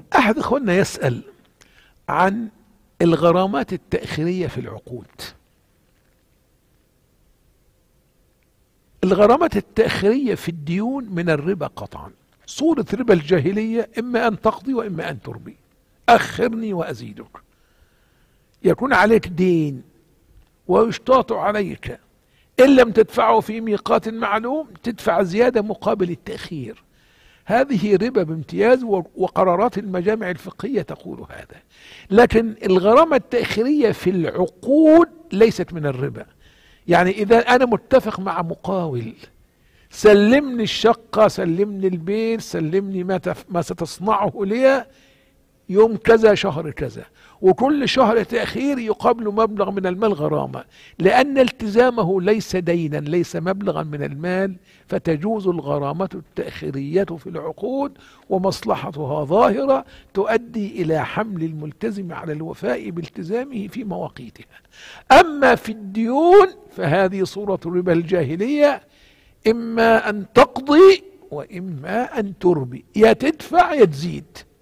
أحد إخواننا يسأل عن الغرامات التأخيرية في العقود. الغرامات التأخيرية في الديون من الربا قطعا، صورة ربا الجاهلية، إما أن تقضي وإما أن تربي، أخرني وأزيدك. يكون عليك دين ويشتاط عليك، إن لم تدفعه في ميقات معلوم تدفع زيادة مقابل التأخير. هذه ربا بامتياز، وقرارات المجامع الفقهية تقول هذا. لكن الغرامة التأخيرية في العقود ليست من الربا. يعني إذا أنا متفق مع مقاول، سلمني الشقة، سلمني البيت، سلمني ما ستصنعه لي يوم كذا شهر كذا، وكل شهر تأخير يقابل مبلغ من المال غرامة، لأن التزامه ليس دينا، ليس مبلغا من المال، فتجوز الغرامة التأخيرية في العقود، ومصلحتها ظاهرة تؤدي إلى حمل الملتزم على الوفاء بالتزامه في مواقيتها. أما في الديون فهذه صورة ربا الجاهلية، إما أن تقضي وإما أن تربي، يا تدفع يا تزيد.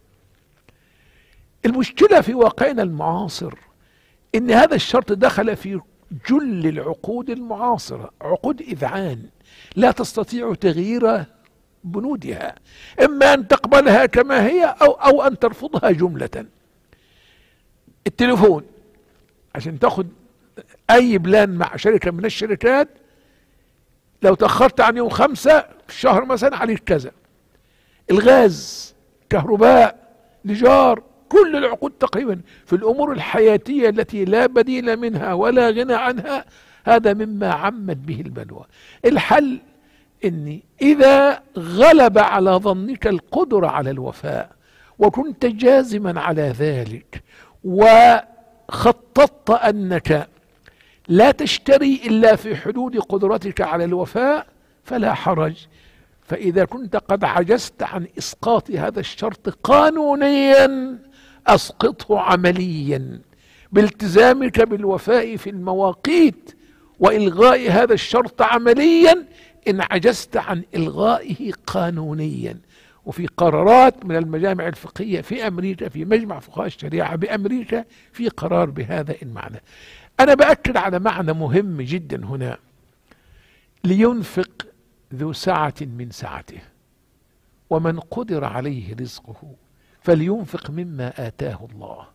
المشكلة في واقعنا المعاصر إن هذا الشرط دخل في جل العقود المعاصرة، عقود إذعان لا تستطيع تغيير بنودها، إما أن تقبلها كما هي أو أن ترفضها جملة. التليفون عشان تاخد أي بلان مع شركة من الشركات، لو تأخرت عن يوم 5 في الشهر مثلا عليك كذا. الغاز، كهرباء، لجار، كل العقود تقريبا في الأمور الحياتية التي لا بديل منها ولا غنى عنها، هذا مما عمت به البلوى. الحل إني إذا غلب على ظنك القدرة على الوفاء وكنت جازما على ذلك، وخططت أنك لا تشتري إلا في حدود قدرتك على الوفاء، فلا حرج. فإذا كنت قد عجزت عن إسقاط هذا الشرط قانونيا، أسقطه عمليا بالتزامك بالوفاء في المواقيت، وإلغاء هذا الشرط عمليا إن عجزت عن إلغائه قانونيا. وفي قرارات من المجامع الفقهية في أمريكا، في مجمع فقهاء الشريعة بأمريكا، في قرار بهذا المعنى. أنا بأكد على معنى مهم جدا هنا: لينفق ذو سعة من سعته، ومن قدر عليه رزقه فلينفق مما آتاه الله.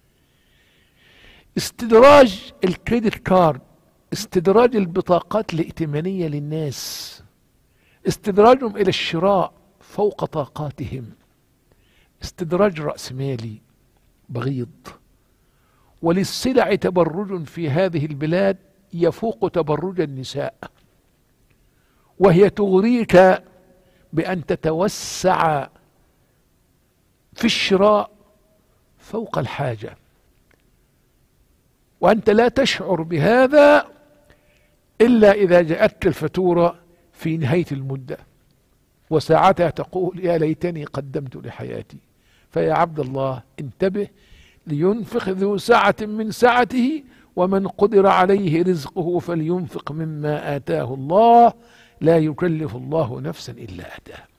استدراج الكريدت كارد، استدراج البطاقات الائتمانية للناس، استدراجهم إلى الشراء فوق طاقاتهم، استدراج رأسمالي بغيض. وللسلع تبرج في هذه البلاد يفوق تبرج النساء، وهي تغريك بأن تتوسع في الشراء فوق الحاجة، وأنت لا تشعر بهذا إلا إذا جاءتك الفاتورة في نهاية المدة، وساعتها تقول يا ليتني قدمت لحياتي. فيا عبد الله انتبه: لينفق ذو سعة من سعته، ومن قدر عليه رزقه فلينفق مما آتاه الله، لا يكلف الله نفسا إلا آتاها.